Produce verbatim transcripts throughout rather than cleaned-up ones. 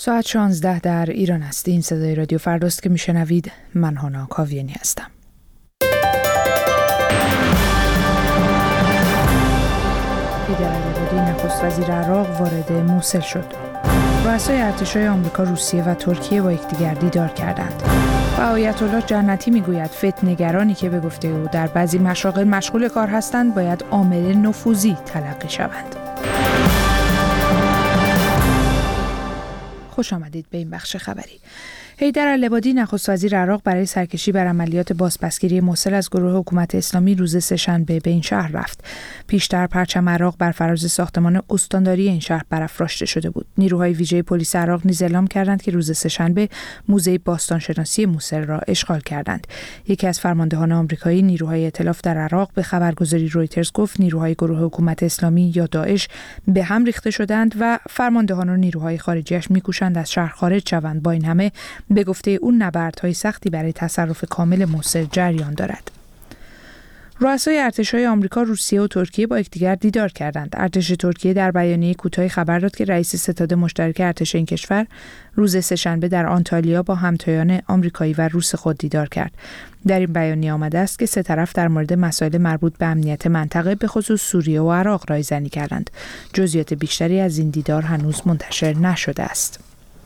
ساعت شانزده در ایران است. این صدای رادیو فرداست که میشنوید. من هانا کاویانی هستم. هیدر العبادی نخست وزیر عراق وارد موصل شد. رؤسای ارتش‌های آمریکا، روسیه و ترکیه با یکدیگر دیدار کردند. و آیت الله جنتی میگوید فتنه‌گرانی که به گفته او در بعضی مشاغل مشغول کار هستند باید عامل نفوذی تلقی شوند. خوش آمدید به این بخش خبری. هیدر العبادی نخست وزیر عراق برای سرکشی بر عملیات بازپسگیری موصل از گروه حکومت اسلامی روز سه‌شنبه به این شهر رفت. پیشتر پرچم عراق بر فراز ساختمان استانداری این شهر برافراشته شده بود. نیروهای ویژه پلیس عراق نیز اعلام کردند که روز سه‌شنبه موزه باستانشناسی موصل را اشغال کردند. یکی از فرماندهان آمریکایی نیروهای ائتلاف در عراق به خبرگزاری رویترز گفت نیروهای گروه حکومت اسلامی یا داعش به هم ریخته شدند و فرماندهان و نیروهای خارجیش می‌کوشند از شهر خارج شوند. با این همه به گفته اون نبردهای سختی برای تصرف کامل موصل جریان دارد. رؤسای ارتش‌های آمریکا، روسیه و ترکیه با یکدیگر دیدار کردند. ارتش ترکیه در بیانیه کوتاهی خبر داد که رئیس ستاد مشترک ارتش این کشور روز سه‌شنبه در آنتالیا با همتایان آمریکایی و روس خود دیدار کرد. در این بیانیه آمده است که سه طرف در مورد مسائل مربوط به امنیت منطقه به خصوص سوریه و عراق رایزنی کردند. جزئیات بیشتری از این دیدار هنوز منتشر نشده است.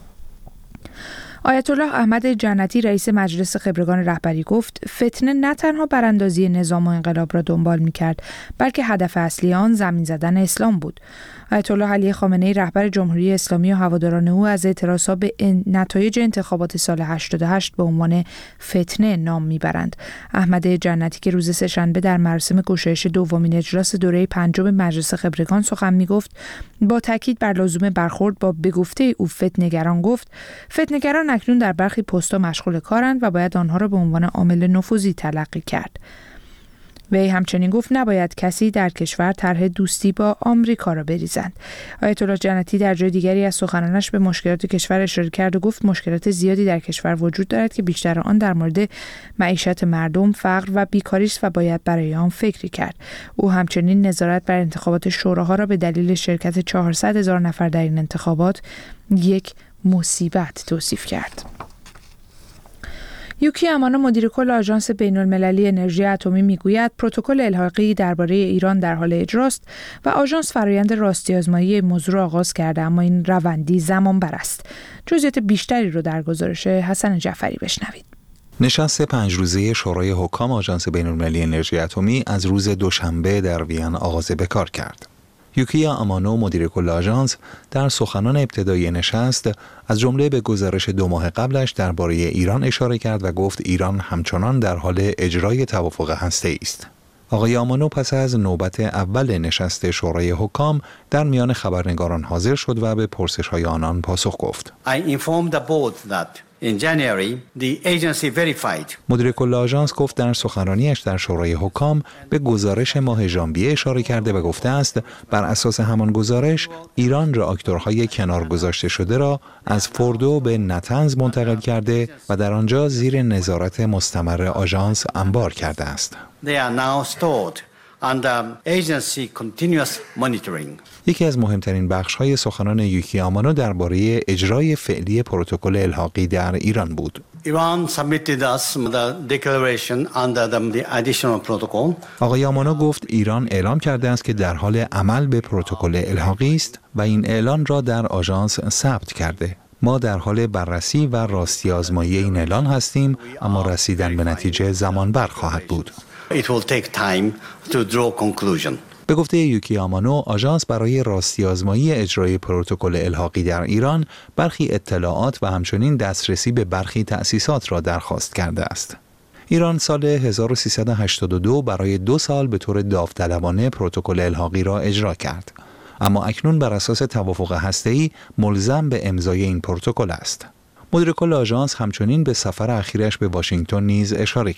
آیت الله احمد جنتی رئیس مجلس خبرگان رهبری گفت فتنه نه تنها براندازی نظام و انقلاب را دنبال می‌کرد بلکه هدف اصلی آن زمین زدن اسلام بود. آیت الله علی خامنه‌ای رهبر جمهوری اسلامی و هواداران او از اعتراضها به نتایج انتخابات سال هشتاد و هشت به عنوان فتنه نام میبرند. احمد جنتی که روز سه‌شنبه در مراسم گشایش دومین اجلاس دوره پنجم مجلس خبرگان سخن میگفت با تاکید بر لزوم برخورد با به گفته او فتنه‌گران گفت فتنه‌گران اکنون در برخی پست‌ها مشغول کارند و باید آنها را به عنوان عامل نفوذی تلقی کرد. وی همچنین گفت نباید کسی در کشور طرح دوستی با آمریکا را بریزند. آیت الله جنتی در جای دیگری از سخنانش به مشکلات کشور اشاره کرد و گفت مشکلات زیادی در کشور وجود دارد که بیشتر آن در مورد معیشت مردم، فقر و بیکاری است و باید برای آن فکری کرد. او همچنین نظارت بر انتخابات شوراها را به دلیل شرکت چهارصد هزار نفر در این انتخابات یک مصیبت توصیف کرد. یوکی امانو مدیر کل آژانس بین‌المللی انرژی اتمی میگوید پروتکل الحاقی درباره ایران در حال اجراست و آژانس فرآیند راستی‌آزمایی موضوع را آغاز کرده، اما این روندی زمان بر است. جزئیات بیشتری رو در گزارش حسن جعفری بشنوید. نشست پنج روزه شورای حکام آژانس بین‌المللی انرژی اتمی از روز دوشنبه در وین آغاز به کار کرد. یوکیا امانو مدیر کل آژانس در سخنان ابتدایی نشست از جمله به گزارش دو ماه قبلش درباره ایران اشاره کرد و گفت ایران همچنان در حال اجرای توافق هسته‌ای است. آقای امانو پس از نوبت اول نشست شورای حکام در میان خبرنگاران حاضر شد و به پرسش‌های آنان پاسخ گفت. I informed the board that in January the agency verified. مدیر کل آژانس گفت در سخنرانیش در شورای حکام به گزارش ماه ژانویه اشاره کرده و گفته است بر اساس همان گزارش ایران راکتورهای کنار گذاشته شده را از فوردو به نتنز منتقل کرده و در آنجا زیر نظارت مستمر آژانس انبار کرده است. They are now stored under agency continuous monitoring. یکی از مهمترین بخش‌های سخنان یوکی امانو درباره اجرای فعلی پروتکل الحاقی در ایران بود. Iran submitted us the declaration under the additional protocol. آقای امانو گفت ایران اعلام کرده است که در حال عمل به پروتکل الحاقی است و این اعلان را در آژانس ثبت کرده. ما در حال بررسی و راستی آزمایی این اعلان هستیم، اما رسیدن به نتیجه زمان بر خواهد بود. It will take time to draw conclusion. به گفته یوکی امانو، آژانس برای راستی آزمایی اجرای پروتکل الحاقی در ایران برخی اطلاعات و همچنین دسترسی به برخی تأسیسات را درخواست کرده است. ایران سال هزار و سیصد و هشتاد و دو برای دو سال به طور داوطلبانه پروتکل الحاقی را اجرا کرد، اما اکنون بر اساس توافق هسته‌ای ملزم به امضای این پروتکل است. مدیر کل آژانس همچنین به سفر اخیرش به واشنگتن نیز اشاره کرد.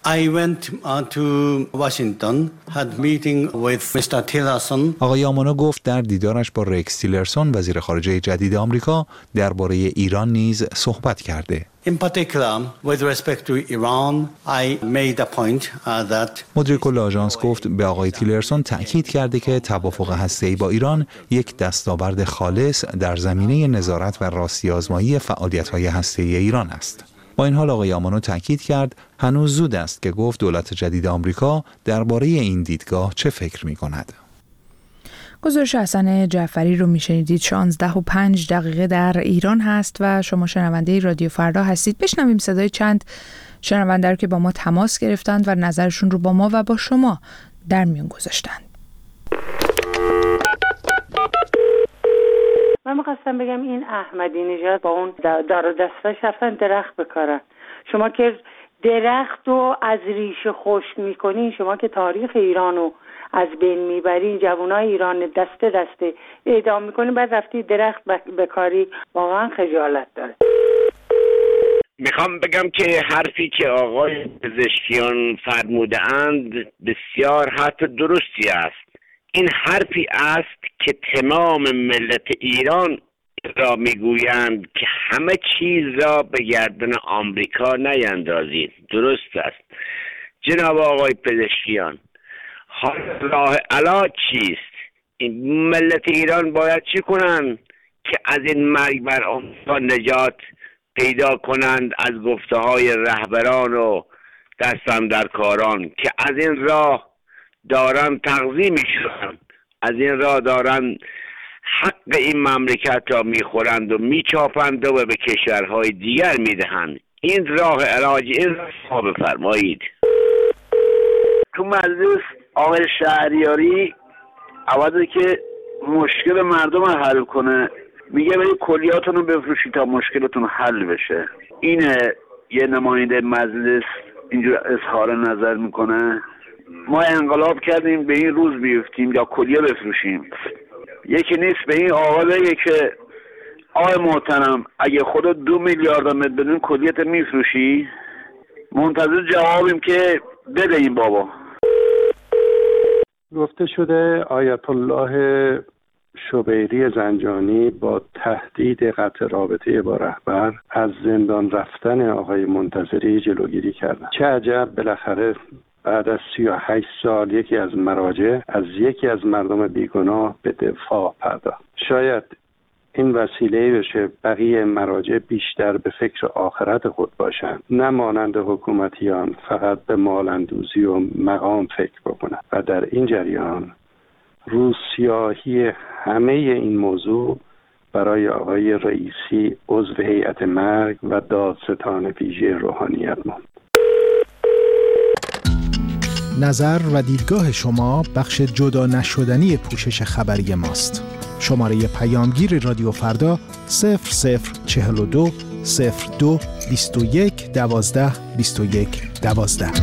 I went uh, to Washington, had meeting with Mister Tillerson. آقای آمانو گفت در دیدارش با ریکس تیلرسون وزیر خارجه جدید آمریکا درباره ایران نیز صحبت کرده. In particular, with respect to Iran, I made a point uh, that مدیر کل آژانس گفت به آقای تیلرسون تأکید کرده که توافق هسته‌ای با ایران یک دستاورد خالص در زمینه نظارت و راستی آزمایی فعالیت‌های هسته‌ای ایران است. با این حال آقای آمانو تأکید کرد هنوز زود است که گفت دولت جدید آمریکا درباره این دیدگاه چه فکر می‌کند. گزارش حسن جعفری رو میشنیدید. شانزده و پنج دقیقه در ایران هست و شما شنونده رادیو فردا هستید. بشنویم صدای چند شنونده رو که با ما تماس گرفتند و نظرشون رو با ما و با شما در میون گذاشتند. من می‌خواستم بگم این احمدی نژاد با اون دار و دستش رفتن درخت بکارن. شما که درخت رو از ریشه خشک میکنین، شما که تاریخ ایران رو از بین میبرین، جوانای ایران دسته دسته اعدام میکنین، بعد رفتی درخت بکاری، واقعا خجالت داره. میخوام بگم که حرفی که آقای پزشکیان فرمودند بسیار حرف درستی است. این حرفی است که تمام ملت ایران را میگویند که همه چیز را به گردن آمریکا نیندازید. درست است جناب آقای پزشکیان. حال راه علاج چیست؟ این ملت ایران باید چی کنند که از این مرگ بر آمریکا نجات پیدا کنند؟ از گفته های رهبران و دستم در کاران که از این راه دارن تغذیه میشن، از این راه دارن حق این مملکت را میخورند و میچاپند و به کشورهای دیگر میدهند. این راه علاج این راه بفرمایید. تو مجلس آقای شهریاری عوضی که مشکل مردم رو حل کنه میگه برید کلیاتون رو بفروشید تا مشکلتون حل بشه. اینه یه نماینده مجلس اینجور اظهار نظر میکنه. ما انقلاب کردیم به این روز بیفتیم یا کلیه بفروشیم. یکی نیست به این آقا بگه که آقای محترم اگه خودت دو میلیارد متر بدون کلیت میفروشی؟ منتظر جوابیم که بده این بابا. گفته شده آیت الله شبیری زنجانی با تهدید قطع رابطه با رهبر از زندان رفتن آقای منتظری جلوگیری کردند. چه عجب بالاخره بعد از سی و هشت سال یکی از مراجع از یکی از مردم بیگناه به دفاع پرداخت. شاید این وسیله بشه بقیه مراجع بیشتر به فکر آخرت خود باشند، نه مانند حکومتیان فقط به مال‌اندوزی و مقام فکر بکنند و در این جریان روسیاهی همه این موضوع برای آقای رئیسی عضو هیئت مرگ و دادستان ویژه روحانیت ماند. نظر و دیدگاه شما بخش جدا نشدنی پوشش خبری ماست. شماره پیامگیر رادیو فردا صفر صفر چهل و دو صفر دو بیست و یک دوازده بیست و یک دوازده.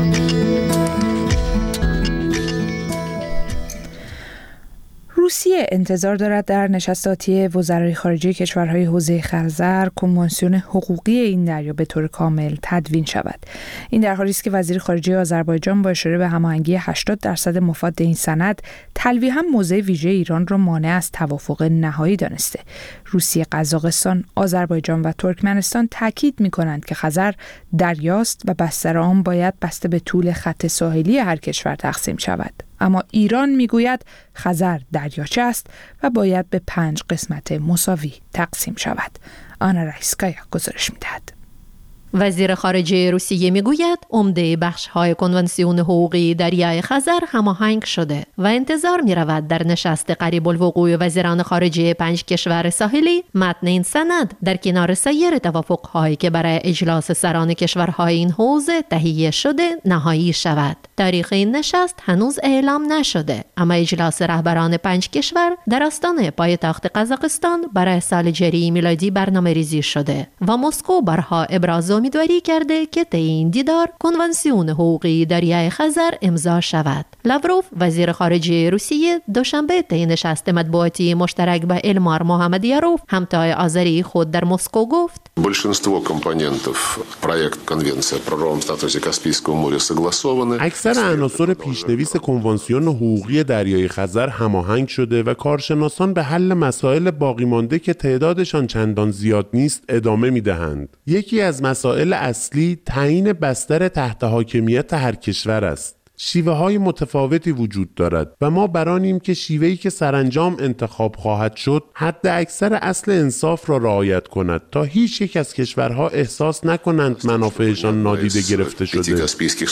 روسیه انتظار دارد در نشست آتی وزرای خارجه کشورهای حوزه خزر کنوانسیون حقوقی این دریا به طور کامل تدوین شود. این در حالی است که وزیر خارجه آذربایجان با اشاره به هماهنگی هشتاد درصد مفاد این سند تلویحاً موضع ویژه ایران را مانع از توافق نهایی دانسته. روسیه، قزاقستان، آذربایجان و ترکمنستان تاکید می‌کنند که خزر دریاست و بستر آن باید بسته به طول خط ساحلی هر کشور تقسیم شود. اما ایران میگوید خزر دریاچه است و باید به پنج قسمت مساوی تقسیم شود. آنا رایسکایا گزارش میدهد. وزیر خارجه روسیه میگوید عمده بخش‌های کنوانسیون حقوقی دریای خزر هماهنگ شده و انتظار می‌رود در نشست قریب الوقوع وزیران خارجه پنج کشور ساحلی متن این سند در کنار سایر توافق‌هایی که برای اجلاس سران کشورهای این حوزه تهیه شده نهایی شود. تاریخ این نشست هنوز اعلام نشده، اما اجلاس رهبران پنج کشور در آستانه پایتخت قزاقستان برای سال جاری میلادی برنامه‌ریزی شده و مسکو برها ابراز امیدواری کرده که طی این دیدار کنوانسیون حقوقی دریای خزر امضا شود. لاوروف وزیر خارجه روسیه دوشنبه طی نشست مطبوعاتی مشترک با المار محمدیاروف همتای آذری خود در مسکو گفت Большинство компонентов проект конвенции о правовом статусе Каспийского моря согласованы. اکثر عناصر پیشنویس کنوانسیون حقوقی دریای خزر هماهنگ شده و کارشناسان به حل مسائل باقی مانده که تعدادشان چندان زیاد نیست ادامه می‌دهند. یکی از مسائل اصلی تعیین بستر تحت حاکمیت هر کشور است. شیوه های متفاوتی وجود دارد و ما برانیم که شیوهی که سرانجام انتخاب خواهد شد حد اکثر اصل انصاف را رعایت کند تا هیچ یک از کشورها احساس نکنند منافعشان نادیده گرفته شده.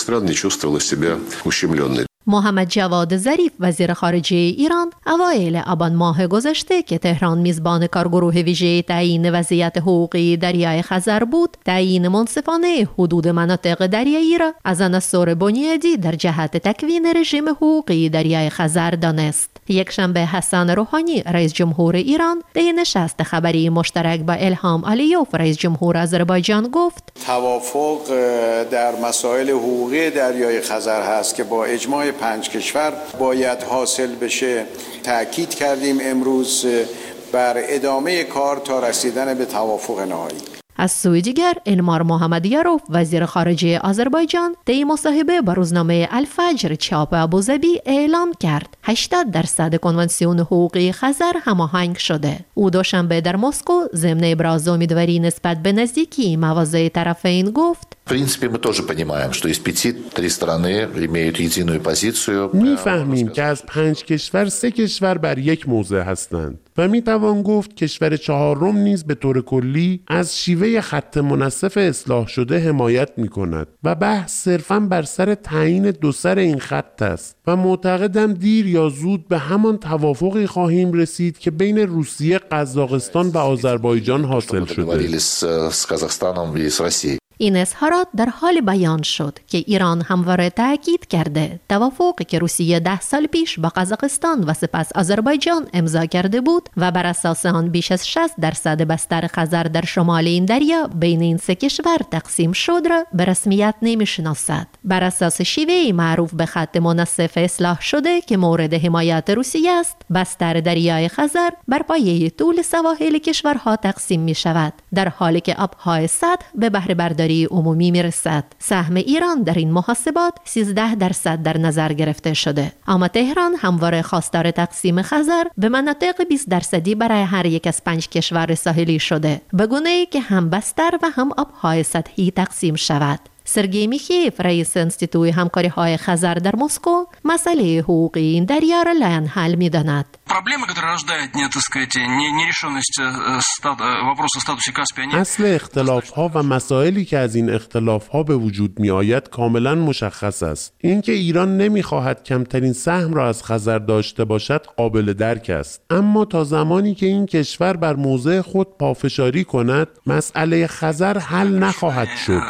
محمد جواد ظریف وزیر خارجه ایران اوایل آبان ماه گذشته که تهران میزبان کارگروه ویژه تعیین وضعیت حقوقی دریای خزر بود، تعیین منصفانه حدود مناطق دریایی را از عناصر بنیادی در جهت تکوین رژیم حقوقی دریای خزر دانست. یکشنبه حسن روحانی رئیس جمهور ایران در نشست خبری مشترک با الهام علیوف رئیس جمهور آذربایجان گفت توافق در مسائل حقوقی دریای خزر هست که با اجماع پنج کشور باید حاصل بشه. تأکید کردیم امروز بر ادامه کار تا رسیدن به توافق نهایی. از سوی دیگر المار محمدیاروف وزیر خارجه آذربایجان در مصاحبه با روزنامه الفجر چاپ ابوظبی اعلام کرد هشتاد درصد کنوانسیون حقوقی خزر هماهنگ شده. او دوشنبه در مسکو ضمن ابراز امیدواری نسبت به نزدیکی مواضع طرفین گفت В принципе, мы тоже понимаем, что из пяти три страны имеют единую позицию. می‌فهمیم که از پنج کشور سه کشور بر یک موضع هستند و می‌توان گفت کشور چهارم نیز به طور کلی از شیوه خط منصف اصلاح شده حمایت می‌کند و بحث صرفاً بر سر تعیین دو سر این خط است و معتقدم دیر یا زود به همان توافقی خواهیم رسید که بین روسیه، قزاقستان و آذربایجان حاصل شده. این اظهارات در حال بیان شد که ایران همواره تاکید کرده توافقی که روسیه ده سال پیش با قزاقستان و سپس آذربایجان امضا کرده بود و بر اساس آن بیش از شصت درصد بستر خزر در شمال این دریا بین این سه کشور تقسیم شد را به رسمیت نمی‌شناسد. بر اساس شیوه‌ای معروف به خط منصف اصلاح شده که مورد حمایت روسیه است، بستر دریای خزر بر پایه طول سواحل کشورها تقسیم می‌شود، در حالی که آب‌های سطح به بهره برداری عمومی میرسد. سهم ایران در این محاسبات سیزده درصد در نظر گرفته شده. اما تهران همواره خواستار تقسیم خزر به مناطق بیست درصدی برای هر یک از پنج کشور ساحلی شده، به گونه‌ای که هم بستر و هم آب‌های سطحی تقسیم شود. سرگئی میخیف رئیس انستیتوی همکاری های خزر در مسکو مسئله حقوقی این دریا را لاین حل می‌داند. اصل اختلاف‌ها و مسائلی که از این اختلاف‌ها به وجود می‌آید کاملاً مشخص است. اینکه ایران نمی‌خواهد کمترین سهم را از خزر داشته باشد قابل درک است. اما تا زمانی که این کشور بر موضع خود پافشاری کند، مسئله خزر حل نخواهد شد.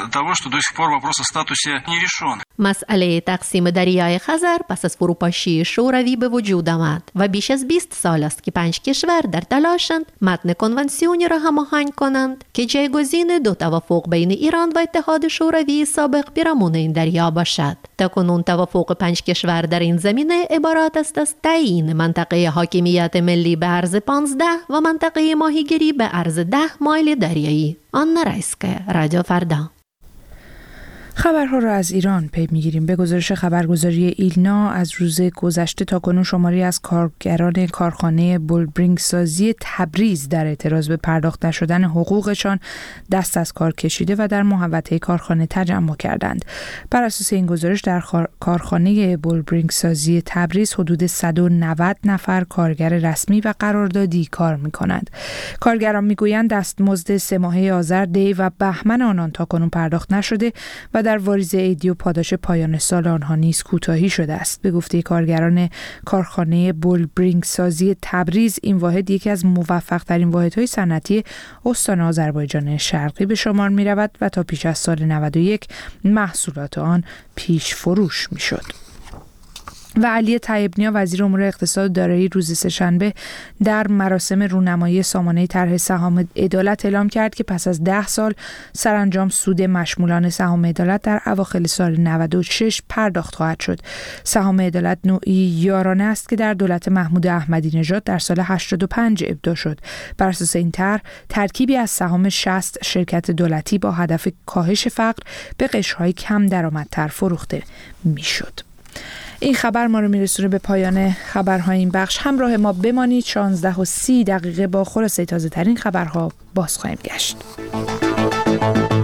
مسئله تقسیم دریای خزر پس از فروپاشی شوروی به وجود آمد و بیش از بیست سال است که پنج کشور در تلاشند متن کنوانسیونی را هماهنگ کنند که جایگزین دو توافق بین ایران و اتحاد شوروی سابق پیرامون این دریا باشد. تاکنون توافق پنج کشور در این زمینه عبارت است از تعیین منطقه حاکمیت ملی به عرض پانزده و منطقه ماهیگیری به عرض ده مایل دریایی. آنا رایسکه، رادیو فردا. خبرها را از ایران پی می‌گیریم. به گزارش خبرگزاری ایلنا از روز گذشته تا کنون شماری از کارگران کارخانه بولبرینگ سازی تبریز در اعتراض به پرداخت نشدن حقوقشان دست از کار کشیده و در محوطه کارخانه تجمع کردند. بر اساس این گزارش در کارخانه بولبرینگ سازی تبریز حدود صد و نود نفر کارگر رسمی و قراردادی کار می‌کنند. کارگران می‌گویند دستمزد سه ماهه آذر، دی و بهمن آنان تا کنون پرداخت نشده و در واریز عیدی و پاداش پایان سال آنها نیز کوتاهی شده است. به گفته کارگران کارخانه بولبرینگ سازی تبریز، این واحد یکی از موفق‌ترین واحدهای صنعتی استان آذربایجان شرقی به شمار می‌رود و تا پیش از سال نود و یک محصولات آن پیش فروش می‌شد. و علی طیب‌نیا وزیر امور اقتصاد و دارایی روز سه‌شنبه در مراسم رونمایی سامانه طرح سهام عدالت اعلام کرد که پس از ده سال سرانجام سود مشمولان سهام عدالت در اواخر سال نود و شش پرداخت خواهد شد. سهام عدالت نوعی یارانه است که در دولت محمود احمدی نژاد در سال هشتاد و پنج ابدا شد. بر اساس این طرح ترکیبی از سهام شصت شرکت دولتی با هدف کاهش فقر به قشرهای کم درآمدتر فروخته میشد. این خبر ما رو میرسونه به پایان خبرهای این بخش. همراه ما بمانید. شانزده و سی دقیقه با خلاصه تازه ترین خبرها باز خواهیم گشت.